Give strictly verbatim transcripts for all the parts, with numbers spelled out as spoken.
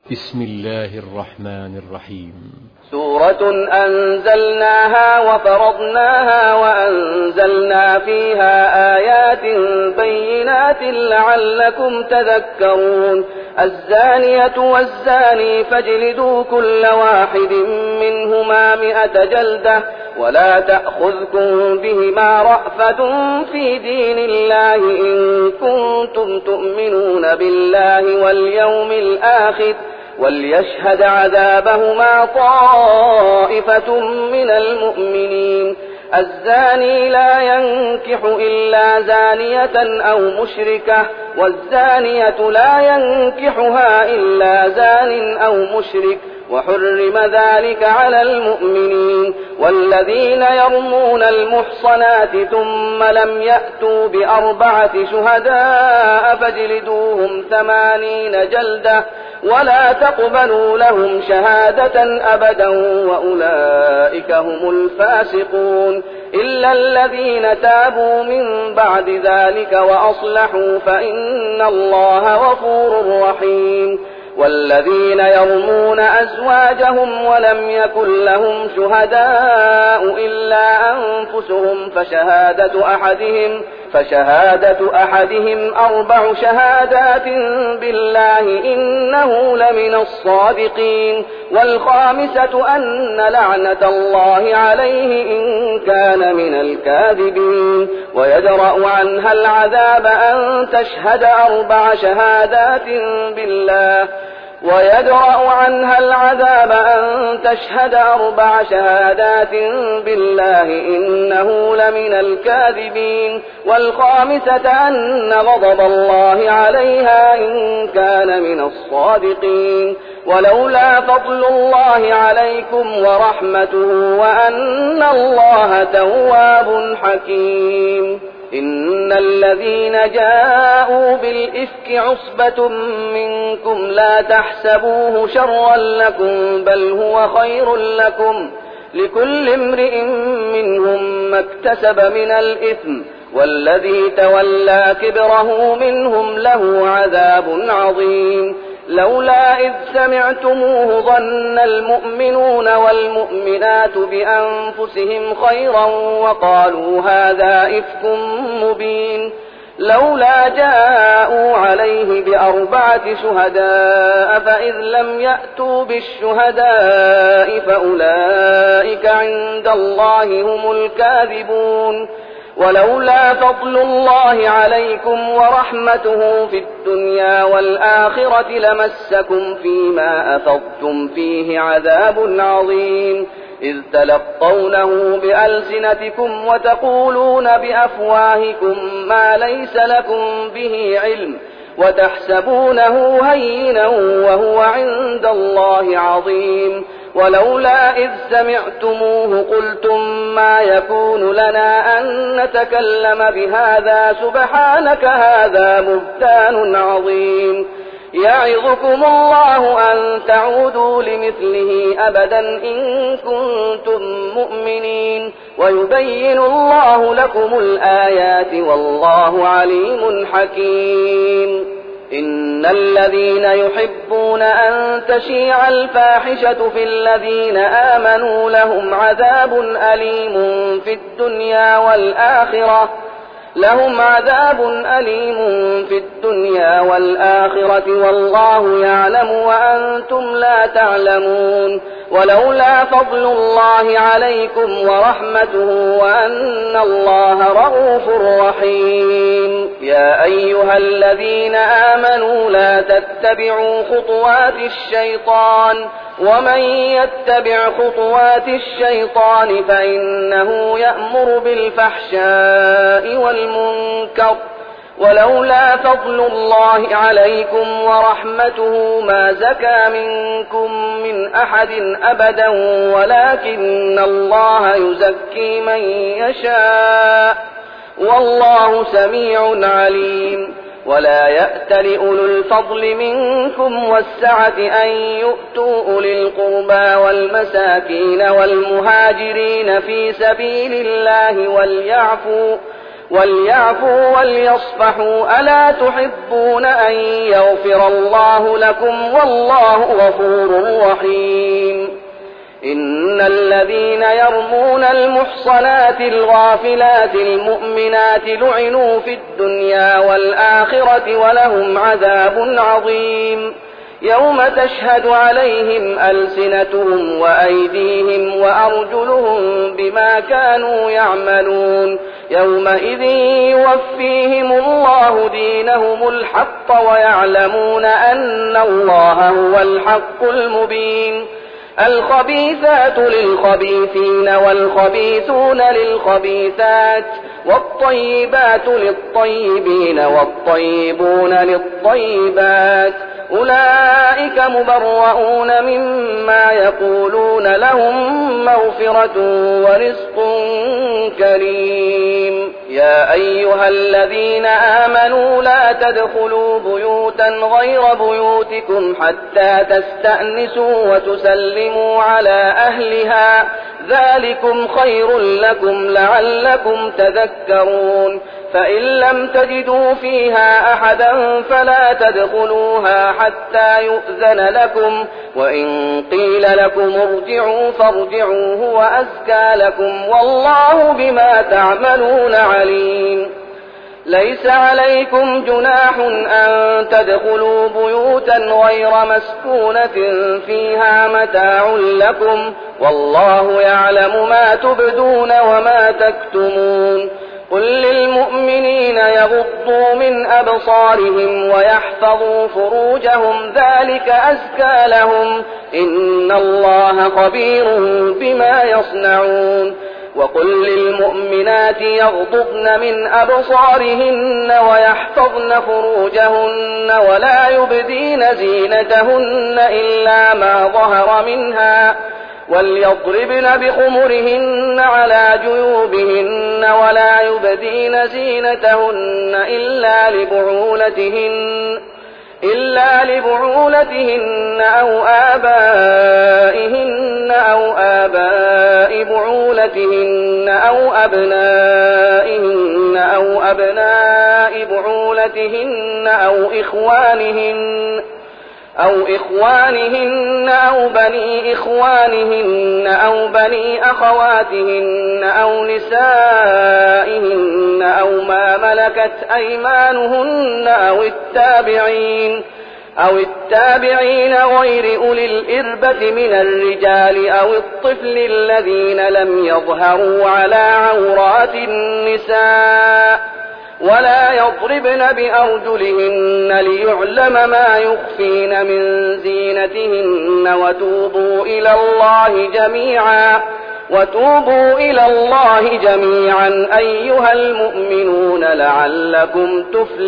بسم الله الرحمن الرحيم. سورة أنزلناها وفرضناها وأنزلنا فيها آيات بينات لعلكم تذكرون. الزانية والزاني فاجلدوا كل واحد منهما مئة جلدة ولا تأخذكم بهما رأفة في دين الله إن كنتم تؤمنون بالله واليوم الآخر وليشهد عذابهما طائفة من المؤمنين. الزاني لا ينكح إلا زانية أو مشركة والزانية لا ينكحها إلا زان أو مشرك وحرم ذلك على المؤمنين. والذين يرمون المحصنات ثم لم يأتوا بأربعة شهداء فاجلدوهم ثمانين جلدة ولا تقبلوا لهم شهادة أبدا وأولئك هم الفاسقون إلا الذين تابوا من بعد ذلك وأصلحوا فإن الله غفور رحيم. والذين يرمون أزواجهم ولم يكن لهم شهداء إلا أنفسهم فشهادة أحدهم فشهادة أحدهم أربع شهادات بالله إنه لمن الصادقين. والخامسة أن لعنة الله عليه إن كان من الكاذبين. ويدرأ عنها العذاب أن تشهد أربع شهادات بالله ويدرأ عنها العذاب أن تشهد أربع شهادات بالله إنه لمن الكاذبين. والخامسة أن غضب الله عليها إن كان من الصادقين. ولولا فضل الله عليكم ورحمته وأن الله تواب حكيم. إن الذين جاءوا بالإفك عصبة منكم لا تحسبوه شرا لكم بل هو خير لكم لكل امرئ منهم ما اكتسب من الإثم والذي تولى كبره منهم له عذاب عظيم. لولا إذ سمعتموه ظن المؤمنون والمؤمنات بأنفسهم خيرا وقالوا هذا إفك مبين. لولا جاءوا عليه بأربعة شهداء فإذ لم يأتوا بالشهداء فأولئك عند الله هم الكاذبون. ولولا فضل الله عليكم ورحمته في الدنيا والآخرة لمسكم فيما أفضتم فيه عذاب عظيم إذ تلقونه بألسنتكم وتقولون بأفواهكم ما ليس لكم به علم وتحسبونه هينا وهو عند الله عظيم. ولولا إذ سمعتموه قلتم ما يكون لنا أن نتكلم بهذا سبحانك هذا بهتان عظيم. يعظكم الله أن تعودوا لمثله أبدا إن كنتم مؤمنين ويبين الله لكم الآيات والله عليم حكيم. إن الذين يحبون أن تشيع الفاحشة في الذين آمنوا لهم عذاب أليم في الدنيا والآخرة لهم عذاب أليم في الدنيا والآخرة والله يعلم وأنتم لا تعلمون. ولولا فضل الله عليكم ورحمته وأن الله رؤوف رحيم. يا أيها الذين آمنوا لا تتبعوا خطوات الشيطان ومن يتبع خطوات الشيطان فإنه يأمر بالفحشاء والمنكر. ولولا فضل الله عليكم ورحمته ما زكى منكم من أحد أبدا ولكن الله يزكي من يشاء والله سميع عليم. ولا يأتل أولو الفضل منكم والسعة أن يؤتوا أولي القربى والمساكين والمهاجرين في سبيل الله وليعفوا وليعفوا وليصفحوا ألا تحبون أن يغفر الله لكم والله غفور رحيم إن الذين يرمون المحصنات الغافلات المؤمنات لعنوا في الدنيا والآخرة ولهم عذاب عظيم يوم تشهد عليهم ألسنتهم وأيديهم وأرجلهم بما كانوا يعملون يومئذ يوفيهم الله دينهم الحق ويعلمون أن الله هو الحق المبين الخبيثات للخبيثين والخبيثون للخبيثات والطيبات للطيبين والطيبون للطيبات أولئك مبرؤون مما يقولون لهم مغفرة ورزق كريم يا أيها الذين آمنوا لا تدخلوا بيوتا غير بيوتكم حتى تستأنسوا وتسلموا على أهلها ذلكم خير لكم لعلكم تذكرون فإن لم تجدوا فيها أحدا فلا تدخلوها حتى يؤذن لكم وإن قيل لكم ارجعوا فارجعوا هو أزكى لكم والله بما تعملون عليم ليس عليكم جناح أن تدخلوا بيوتا غير مسكونة فيها متاع لكم والله يعلم ما تبدون وما تكتمون قل للمؤمنين يغضوا من أبصارهم ويحفظوا فروجهم ذلك أزكى لهم إن الله خبير بما يصنعون وقل للمؤمنات يغضضن من أبصارهن ويحفظن فروجهن ولا يبدين زينتهن إلا ما ظهر منها وليضربن بخمرهن على جيوبهن ولا يبدين زينتهن إلا لبعولتهن إلا لبعولتهن أو آبائهن أو آباء بعولتهن أو أبنائهن أو أبناء بعولتهن أو إخوانهن أو إخوانهن أو بني إخوانهن أو بني أخواتهن أو نسائهن أو ما ملكت أيمانهن أو التابعين أو التابعين غير أولي الإربة من الرجال أو الطفل الذين لم يظهروا على عورات النساء ولا يضربن بأرجلهن ليعلم ما يخفين من زينتهن وتوبوا إلى الله جميعا وتوبوا إلى الله جميعا أيها المؤمنون لعلكم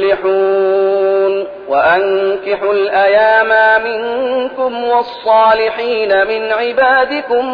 تفلحون وأنكحوا الأيام منكم والصالحين من عبادكم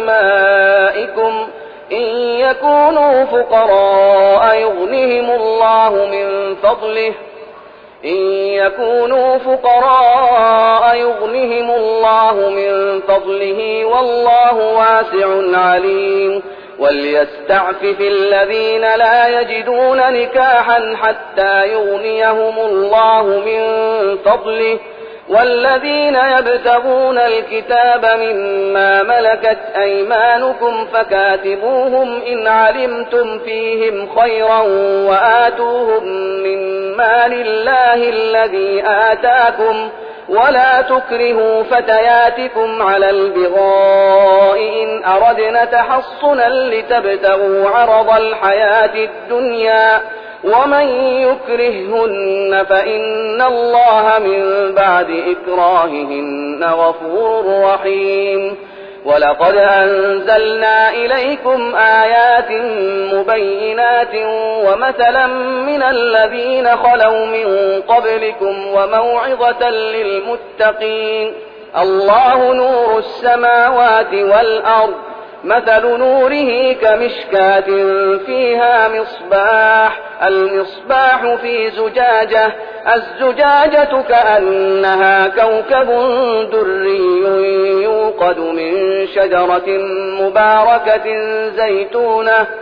وإمائكم إن يكونوا فقراء يغنهم الله من فضله إن يكونوا فقراء يغنهم الله من فضله والله واسع عليم وليستعفف الذين لا يجدون نكاحا حتى يغنيهم الله من فضله والذين يبتغون الكتاب مما ملكت أيمانكم فكاتبوهم إن علمتم فيهم خيرا وآتوهم من مال الله الذي آتاكم ولا تكرهوا فتياتكم على البغاء إن أردنا تحصنا لتبتغوا عرض الحياة الدنيا ومن يكرههن فإن الله من بعد إكراههن غفور رحيم ولقد أنزلنا إليكم آيات مبينات ومثلا من الذين خلوا من قبلكم وموعظة للمتقين الله نور السماوات والأرض مثل نوره كمشكاة فيها مصباح المصباح في زجاجة الزجاجة كأنها كوكب دري يوقد من شجرة مباركة زيتونة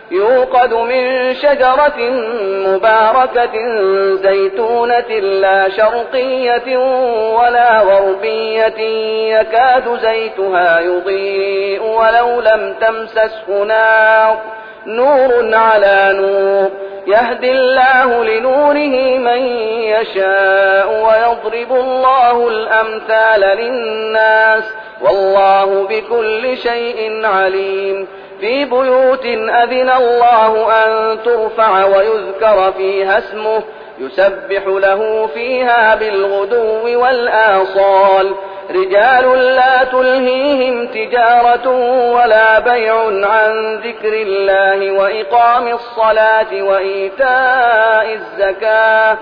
يوقد من شجرة مباركة زيتونة لا شرقية ولا غربية يكاد زيتها يضيء ولو لم تمسسه نار نور على نور يهدي الله لنوره من يشاء ويضرب الله الأمثال للناس والله بكل شيء عليم في بيوت أذن الله أن ترفع ويذكر فيها اسمه يسبح له فيها بالغدو والآصال رجال لا تلهيهم تجارة ولا بيع عن ذكر الله وإقام الصلاة وإيتاء الزكاة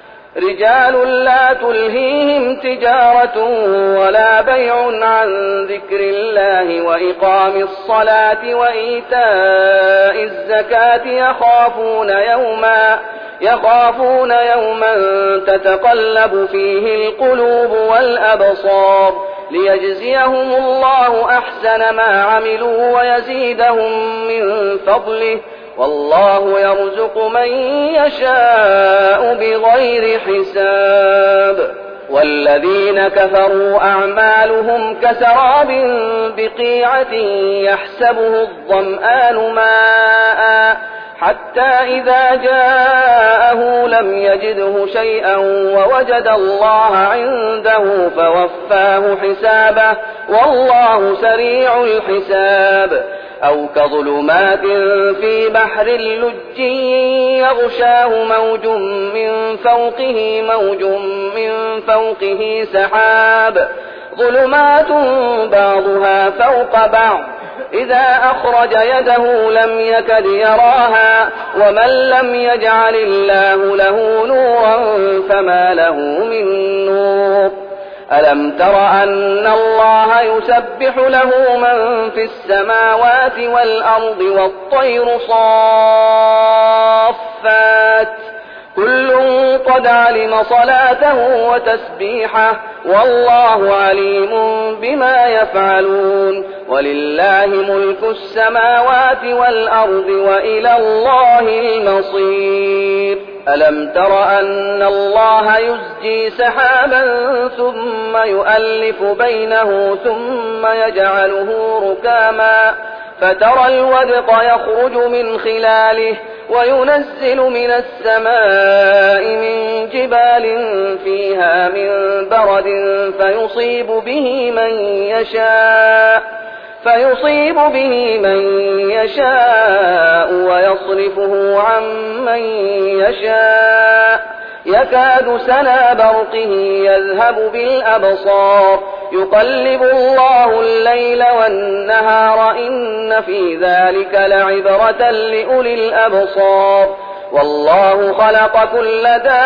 رجال لا تلهيهم تجارة ولا بيع عن ذكر الله وإقام الصلاة وإيتاء الزكاة يخافون يوما يخافون يوما تتقلب فيه القلوب والأبصار ليجزيهم الله أحسن ما عملوا ويزيدهم من فضله والله يرزق من يشاء بغير حساب والذين كفروا أعمالهم كسراب بقيعة يحسبه الظمآن ماء حتى إذا جاءه لم يجده شيئا ووجد الله عنده فوفاه حسابه والله سريع الحساب أو كظلمات في بحر لجي يغشاه موج من فوقه موج من فوقه سحاب ظلمات بعضها فوق بعض إذا أخرج يده لم يكد يراها ومن لم يجعل الله له نورا فما له من نور ألم تر أن الله يسبح له من في السماوات والأرض والطير صافات كل قد علم صلاته وتسبيحه والله عليم بما يفعلون ولله ملك السماوات والأرض وإلى الله المصير ألم تر أن الله يزجي سحابا ثم يؤلف بينه ثم يجعله ركاما فترى الودق يخرج من خلاله وينزل من السماء من جبال فيها من برد فيصيب به من يشاء فيصيب به من يشاء ويصرفه عن من يشاء يكاد سنا برقه يذهب بالأبصار يقلب الله الليل والنهار إن في ذلك لعبرة لأولي الأبصار والله خلق كل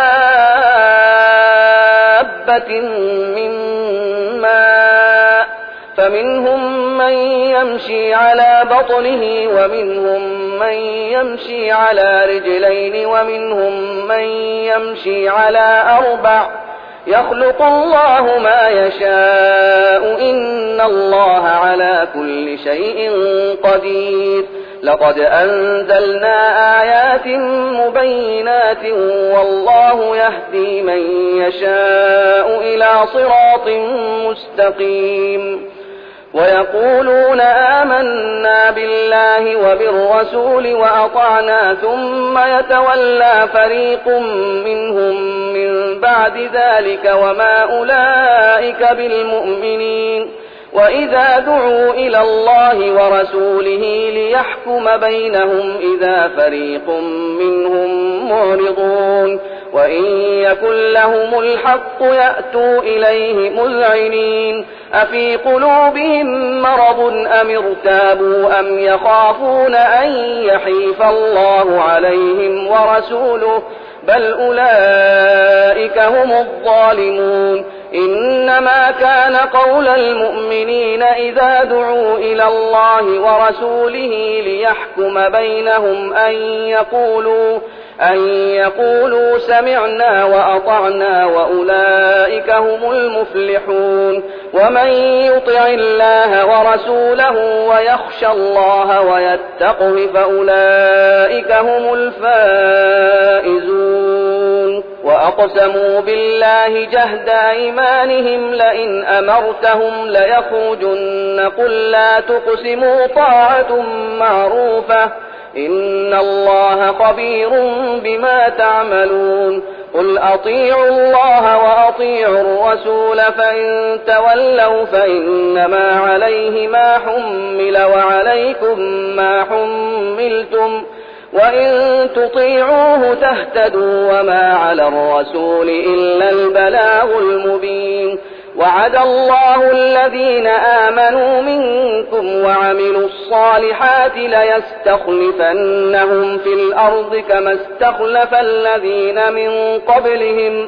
دابة من ماء فمنهم من يمشي على بطنه ومنهم من يمشي على رجلين ومنهم من يمشي على أربع يخلق الله ما يشاء إن الله على كل شيء قدير لقد أنزلنا آيات مبينات والله يهدي من يشاء إلى صراط مستقيم ويقولون آمنا بالله وبالرسول وأطعنا ثم يتولى فريق منهم من بعد ذلك وما أولئك بالمؤمنين وإذا دعوا إلى الله ورسوله ليحكم بينهم إذا فريق منهم معرضون وإن يكن لهم الحق يأتوا إليه مذعنين أفي قلوبهم مرض أم ارتابوا أم يخافون أن يحيف الله عليهم ورسوله بل أولئك هم الظالمون إنما كان قول المؤمنين إذا دعوا إلى الله ورسوله ليحكم بينهم أن يقولوا أن يقولوا سمعنا وأطعنا وأولئك هم المفلحون ومن يطع الله ورسوله ويخشى الله ويتقه فأولئك هم الفائزون وأقسموا بالله جهد أيمانهم لئن أمرتهم ليخرجن قل لا تقسموا طاعة معروفة إن الله خبير بما تعملون قل أطيعوا الله وأطيعوا الرسول فإن تولوا فإنما عليه ما حمل وعليكم ما حملتم وإن تطيعوه تهتدوا وما على الرسول إلا البلاغ المبين وعد الله الذين آمنوا منكم وعملوا الصالحات ليستخلفنهم في الأرض كما استخلف الذين من قبلهم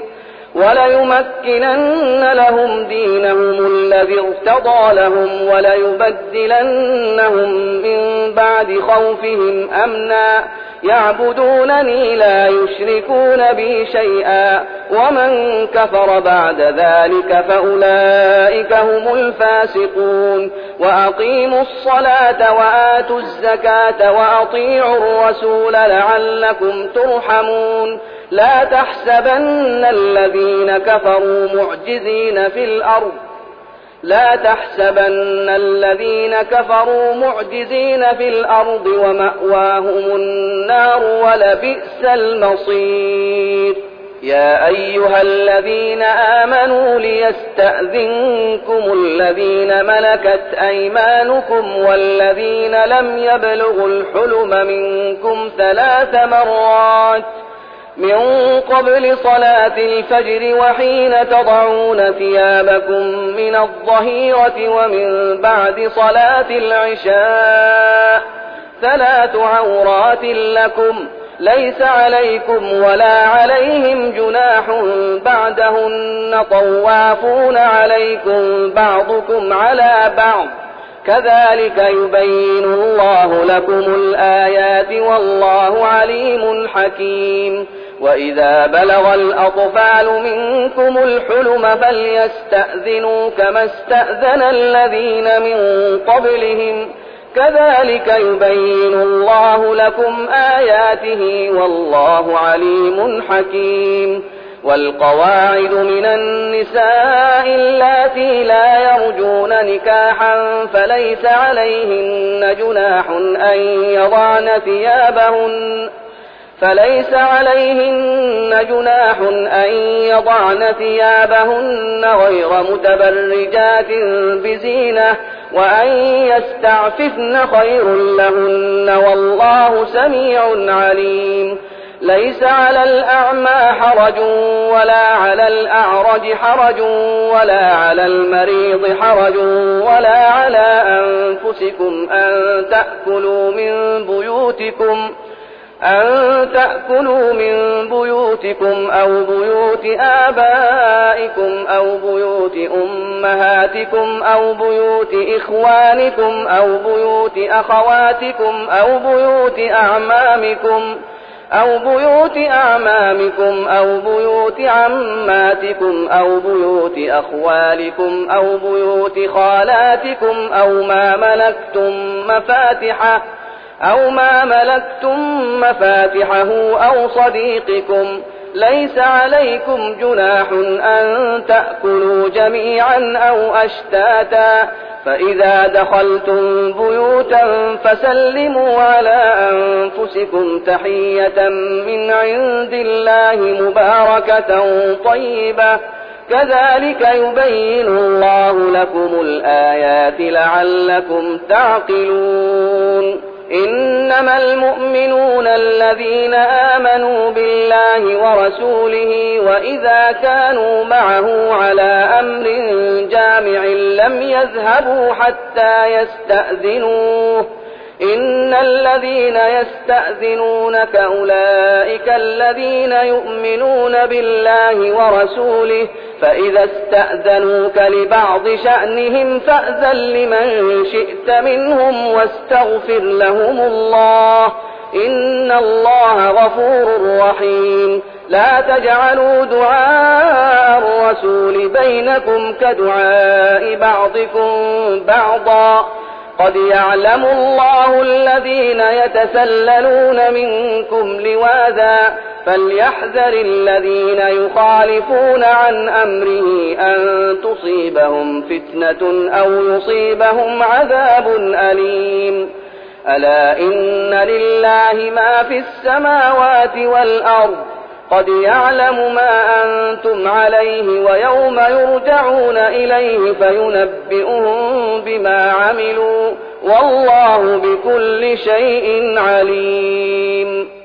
وليمكنن لهم دينهم الذي ارتضى لهم وليبدلنهم من بعد خوفهم أمنا يعبدونني لا يشركون بي شيئا ومن كفر بعد ذلك فأولئك هم الفاسقون وأقيموا الصلاة وآتوا الزكاة وأطيعوا الرسول لعلكم ترحمون لا تحسبن الذين كفروا معجزين في الأرض لا تحسبن الذين كفروا معجزين في الأرض ومأواهم النار ولبئس المصير يا أيها الذين آمنوا ليستأذنكم الذين ملكت أيمانكم والذين لم يبلغوا الحلم منكم ثلاث مرات من قبل صلاة الفجر وحين تضعون ثيابكم من الظهيرة ومن بعد صلاة العشاء ثلاث عورات لكم ليس عليكم ولا عليهم جناح بعدهن طوافون عليكم بعضكم على بعض كذلك يبين الله لكم الآيات والله عليم حكيم وإذا بلغ الأطفال منكم الحلم فليستأذنوا كما استأذن الذين من قبلهم كذلك يبين الله لكم آياته والله عليم حكيم والقواعد من النساء اللاتي لا يرجون نكاحا فليس عليهن جناح أن يضعن ثيابهن فليس عليهن جناح أن يضعن ثيابهن غير متبرجات بزينة وأن يستعففن خير لهن والله سميع عليم ليس على الأعمى حرج ولا على الأعرج حرج ولا على المريض حرج ولا على أنفسكم أن تأكلوا من بيوتكم أن تأكلوا من بيوتكم أو بيوت آبائكم أو بيوت أمهاتكم أو بيوت إخوانكم أو بيوت أخواتكم أو بيوت أعمامكم أو بيوت أعمامكم أو بيوت عماتكم أو بيوت أخوالكم أو بيوت خالاتكم أو ما ملكتم مفاتحه أو ما ملكتم مفاتحه أو صديقكم ليس عليكم جناح أن تأكلوا جميعا أو أشتاتا فإذا دخلتم بيوتا فسلموا على أنفسكم تحية من عند الله مباركة طيبة كذلك يبين الله لكم الآيات لعلكم تعقلون إنما المؤمنون الذين آمنوا بالله ورسوله وإذا كانوا معه على أمر جامع لم يذهبوا حتى يستأذنوه إن الذين يستأذنونك أولئك الذين يؤمنون بالله ورسوله فإذا استأذنوك لبعض شأنهم فأذن لمن شئت منهم واستغفر لهم الله إن الله غفور رحيم. لا تجعلوا دعاء الرسول بينكم كدعاء بعضكم بعضا قد يعلم الله الذين يتسللون منكم لواذا فليحذر الذين يخالفون عن أمره أن تصيبهم فتنة أو يصيبهم عذاب أليم. ألا إن لله ما في السماوات والأرض قد يعلم ما أنتم عليه ويوم يرجعون إليه فينبئهم بما عملوا والله بكل شيء عليم.